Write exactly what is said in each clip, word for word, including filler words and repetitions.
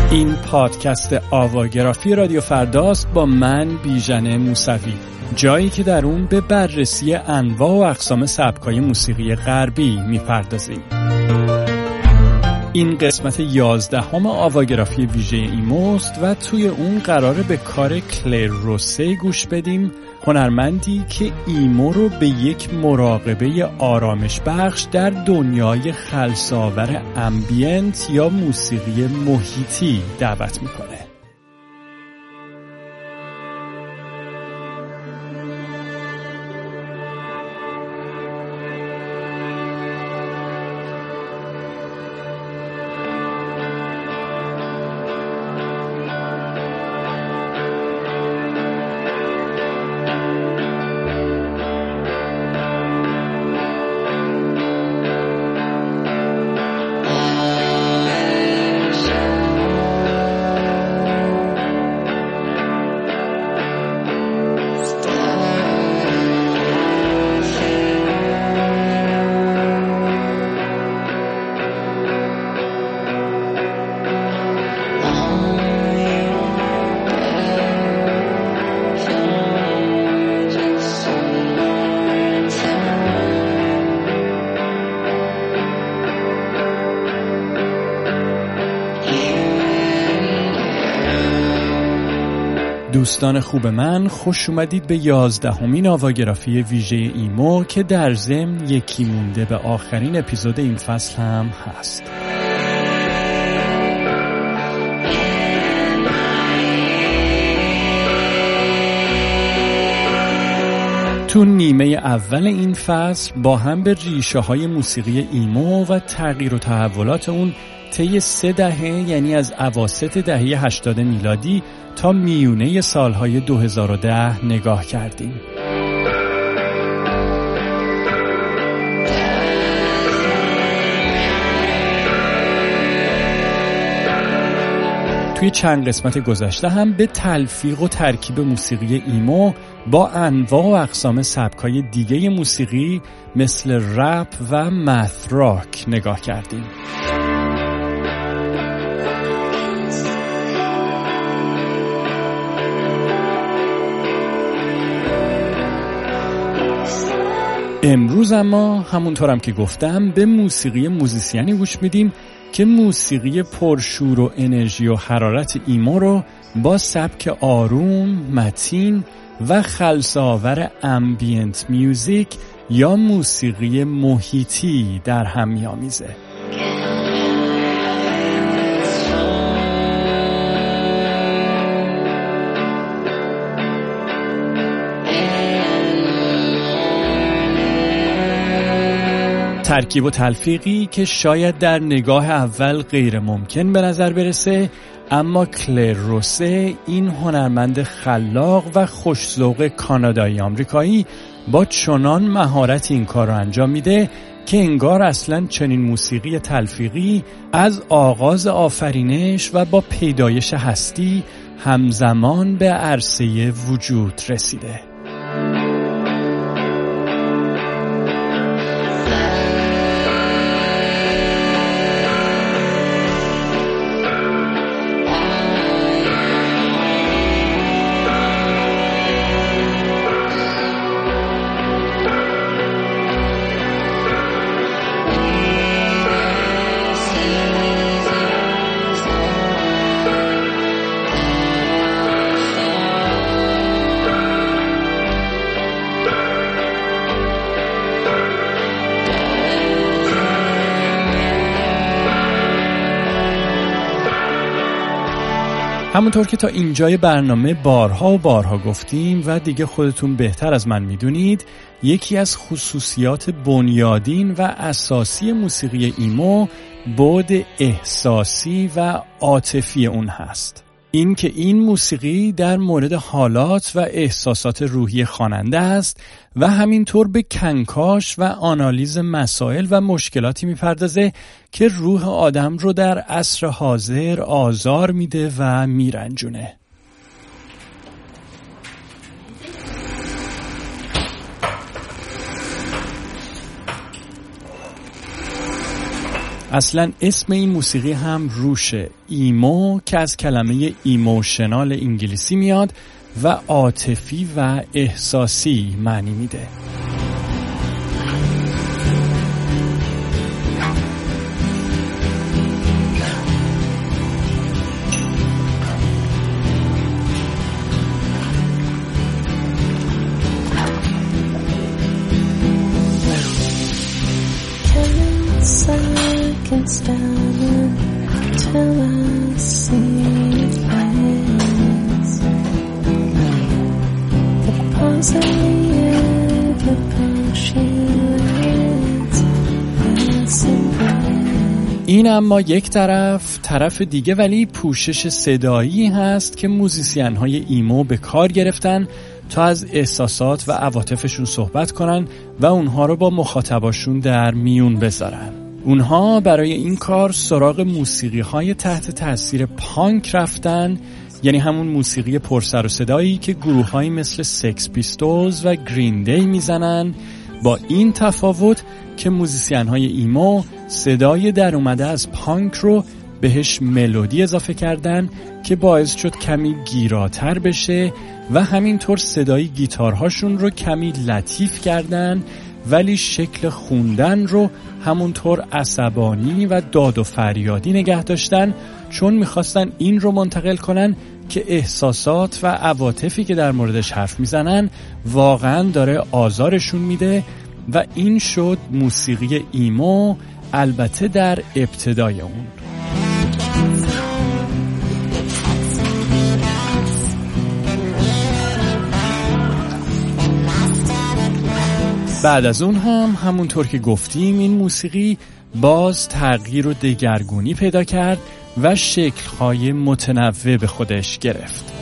این پادکست آواگرافی رادیو فرداست با من بیژن موسوی، جایی که در اون به بررسی انواع و اقسام سبک‌های موسیقی غربی میپردازیم. این قسمت یازدهم آواگرافی ویژه ایموست و توی اون قراره به کار کلر روسه گوش بدیم، هنرمندی که ایمو رو به یک مراقبه آرامش بخش در دنیای خلساور امبینت یا موسیقی محیطی دعوت میکنه. دوستان خوب من، خوش اومدید به یازدهمین آواگرافی ویژه ایمو که در ضمن یکی مونده به آخرین اپیزود این فصل هم هست. تو نیمه اول این فصل با هم به ریشه های موسیقی ایمو و تغییر و تحولات اون طی سه دهه، یعنی از اواسط دهه هشتاد میلادی تا میونه سالهای دو هزار و ده نگاه کردیم. توی چند قسمت گذشته هم به تلفیق و ترکیب موسیقی ایمو با انواع و اقسام سبک‌های دیگه موسیقی مثل رپ و ماث راک نگاه کردیم. امروز اما همونطورم که گفتم به موسیقی موزیسیانی گوش میدیم که موسیقی پرشور و انرژی و حرارت ایمو رو با سبک آروم، متین و خلساور امبینت میوزیک یا موسیقی محیطی در هم می‌آمیزه. ترکیب و تلفیقی که شاید در نگاه اول غیر ممکن به نظر برسه، اما کلر روسه، این هنرمند خلاق و خوش‌ذوق کانادایی آمریکایی، با چنان مهارت این کار رو انجام میده که انگار اصلاً چنین موسیقی تلفیقی از آغاز آفرینش و با پیدایش هستی همزمان به عرصه وجود رسیده. همونطور که تا اینجای برنامه بارها و بارها گفتیم و دیگه خودتون بهتر از من میدونید، یکی از خصوصیات بنیادین و اساسی موسیقی ایمو بعد احساسی و عاطفی اون هست. این که این موسیقی در مورد حالات و احساسات روحی خواننده است و همینطور به کنکاش و آنالیز مسائل و مشکلاتی میپردازه که روح آدم رو در عصر حاضر آزار میده و میرنجونه. اصلا اسم این موسیقی هم روشه، ایمو، که از کلمه ایموشنال انگلیسی میاد و عاطفی و احساسی معنی میده. این اما یک طرف، طرف دیگه ولی پوشش صدایی هست که موزیسین های ایمو به کار گرفتن تا از احساسات و عواطفشون صحبت کنن و اونها رو با مخاطباشون در میون بذارن. اونها برای این کار سراغ موسیقی های تحت تاثیر پانک رفتن، یعنی همون موسیقی پرسر و صدایی که گروه های مثل سکس پیستولز و گرین دی میزنن، با این تفاوت که موزیسین های ایمو صدای در اومده از پانک رو بهش ملودی اضافه کردن که باعث شد کمی گیراتر بشه و همینطور صدای گیتارهاشون رو کمی لطیف کردن، ولی شکل خوندن رو همونطور عصبانی و داد و فریادی نگه داشتن، چون میخواستن این رو منتقل کنن که احساسات و عواطفی که در موردش حرف میزنن واقعا داره آزارشون میده. و این شد موسیقی ایمو، البته در ابتدای اون. بعد از اون هم همونطور که گفتیم این موسیقی باز تغییر و دگرگونی پیدا کرد و شکل‌های متنوع به خودش گرفت.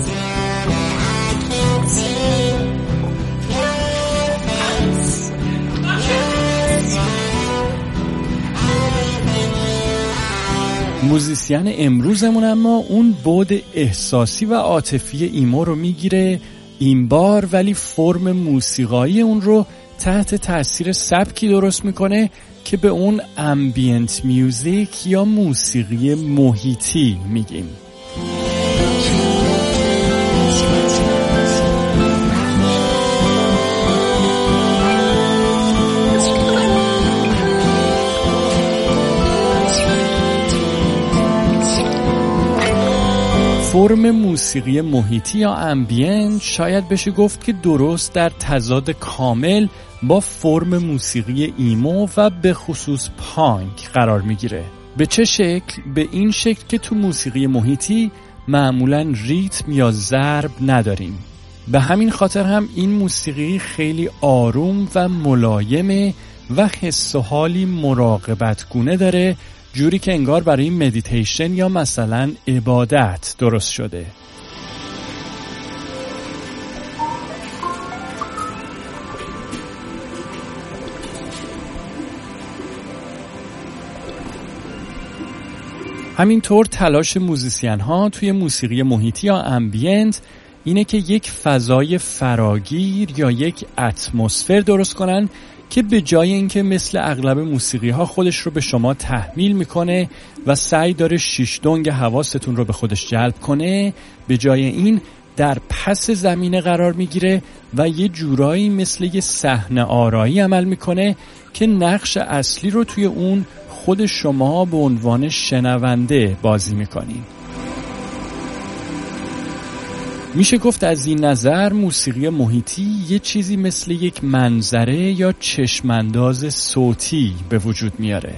موزیسین امروزمون اما اون بعد احساسی و عاطفی ایمو رو میگیره این بار، ولی فرم موسیقایی اون رو تحت تاثیر سبکی درست میکنه که به اون امبینت میوزیک یا موسیقی محیطی میگیم. فرم موسیقی محیطی یا امبینت شاید بشه گفت که درست در تضاد کامل با فرم موسیقی ایمو و به خصوص پانک قرار میگیره. به چه شکل؟ به این شکل که تو موسیقی محیطی معمولاً ریتم یا ضرب نداریم. به همین خاطر هم این موسیقی خیلی آروم و ملایمه و حس و حالی مراقبت گونه داره، جوری که انگار برای مدیتیشن یا مثلا عبادت درست شده. همینطور تلاش موزیسین ها توی موسیقی محیطی یا امبینت اینه که یک فضای فراگیر یا یک اتمسفر درست کنن که به جای اینکه مثل اغلب موسیقی ها خودش رو به شما تحمیل میکنه و سعی داره شیش دنگ حواستون رو به خودش جلب کنه، به جای این در پس زمینه قرار میگیره و یه جورایی مثل یه صحنه آرایی عمل میکنه که نقش اصلی رو توی اون خود شما به عنوان شنونده بازی میکنین. میشه گفت از این نظر موسیقی محیطی یه چیزی مثل یک منظره یا چشمانداز صوتی به وجود میاره.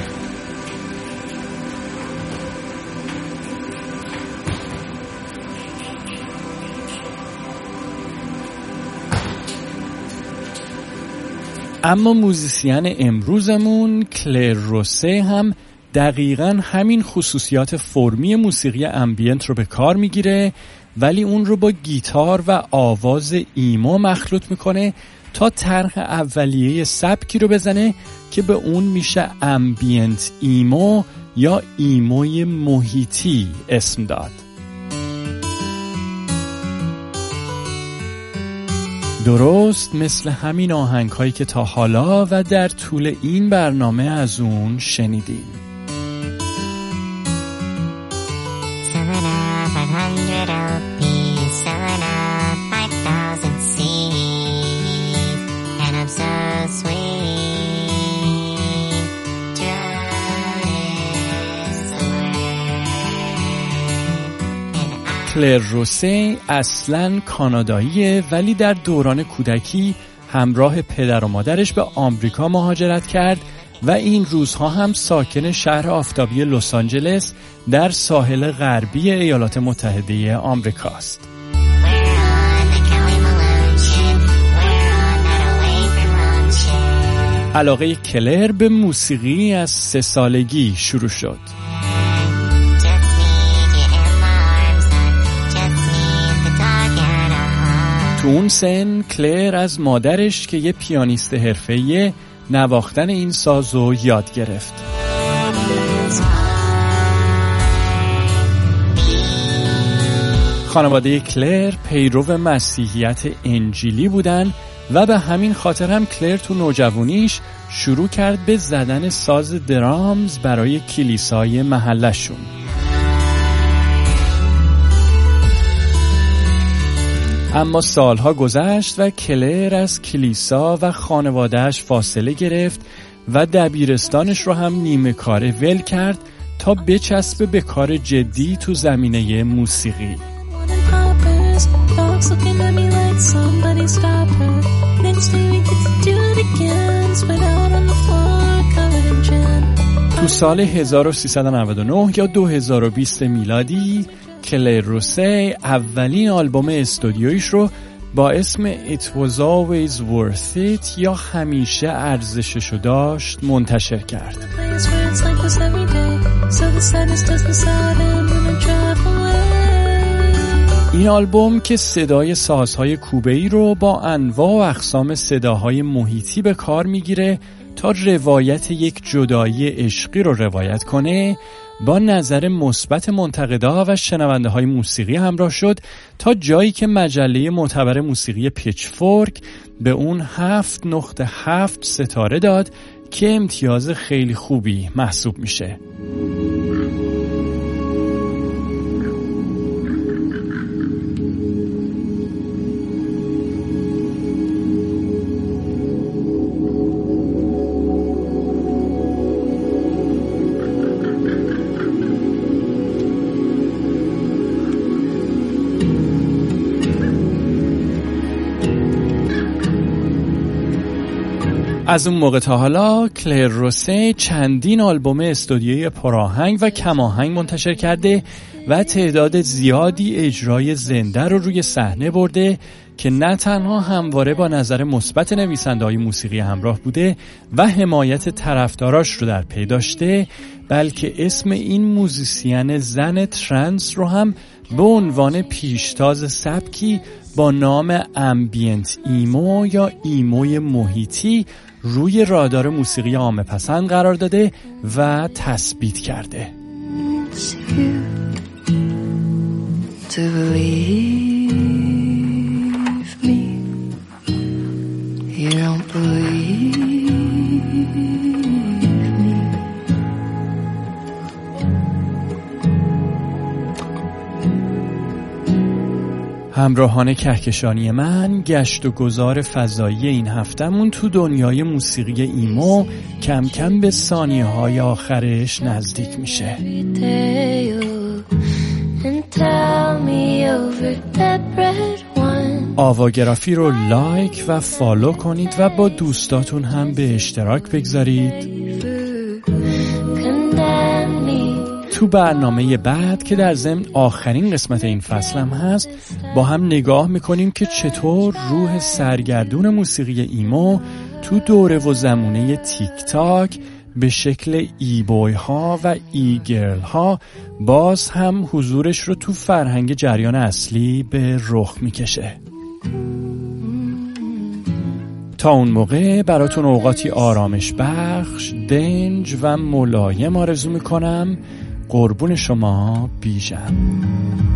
اما موزیسین امروزمون کلر روسه هم دقیقاً همین خصوصیات فرمی موسیقی امبینت رو به کار میگیره، ولی اون رو با گیتار و آواز ایمو مخلوط میکنه تا طرح اولیه سبکی رو بزنه که به اون میشه امبینت ایمو یا ایموی محیطی اسم داد. درست مثل همین آهنگ هایی که تا حالا و در طول این برنامه از اون شنیدیم. کلر روسی اصلاً کاناداییه، ولی در دوران کودکی همراه پدر و مادرش به آمریکا مهاجرت کرد و این روزها هم ساکن شهر آفتابی لس آنجلس در ساحل غربی ایالات متحده آمریکاست. علاقه کلر به موسیقی از سه سالگی شروع شد. تو اون سن کلر از مادرش که یه پیانیست حرفه‌ایه نواختن این سازو یاد گرفت. خانواده کلر پیرو مسیحیت انجیلی بودن و به همین خاطر هم کلر تو نوجوانیش شروع کرد به زدن ساز درامز برای کلیسای محلشون. اما سالها گذشت و کلر از کلیسا و خانوادهش فاصله گرفت و دبیرستانش رو هم نیمه کاره ول کرد تا بچسبه به کار جدی تو زمینه موسیقی. تو سال هزار و سیصد و نود و نه یا دو هزار و بیست میلادی کلر روسی اولین آلبوم استودیویش رو با اسم It Was Always Worth It یا همیشه ارزششو داشت منتشر کرد. این آلبوم که صدای سازهای کوبه‌ای رو با انواع و اقسام صداهای محیطی به کار میگیره تا روایت یک جدایی عشقی رو روایت کنه، با نظر مثبت منتقدا و شنونده های موسیقی همراه شد تا جایی که مجله معتبر موسیقی پیچفورک به اون هفت نقطه هفت ستاره داد که امتیاز خیلی خوبی محسوب میشه. از اون موقع تا حالا کلر روسی چندین آلبوم استودیویی پرآهنگ و کماهنگ منتشر کرده و تعداد زیادی اجرای زنده رو روی صحنه برده که نه تنها همواره با نظر مثبت نویسنده‌های موسیقی همراه بوده و حمایت طرفداراش رو در پی داشته، بلکه اسم این موزیسین زن ترنس رو هم به عنوان پیشتاز سبکی با نام امبینت ایمو یا ایموی محیطی روی رادار موسیقی عامه پسند قرار داده و تثبیت کرده. To believe me, you don't believe me. همراهان کهکشانی من، گشت و گذار فضایی این هفتمون تو دنیای موسیقی ایمو کم کم به ثانیه های آخرش نزدیک میشه. آواگرافی رو لایک و فالو کنید و با دوستاتون هم به اشتراک بگذارید. تو برنامه بعد که در ضمن آخرین قسمت این فصل هم هست، با هم نگاه میکنیم که چطور روح سرگردون موسیقی ایمو تو دوره و زمونه تیک تاک به شکل ای بوی ها و ای گرل ها باز هم حضورش رو تو فرهنگ جریان اصلی به رخ میکشه. تا اون موقع براتون اوقاتی آرامش بخش، دنج و ملایم آرزو میکنم. قربون شما بیژن.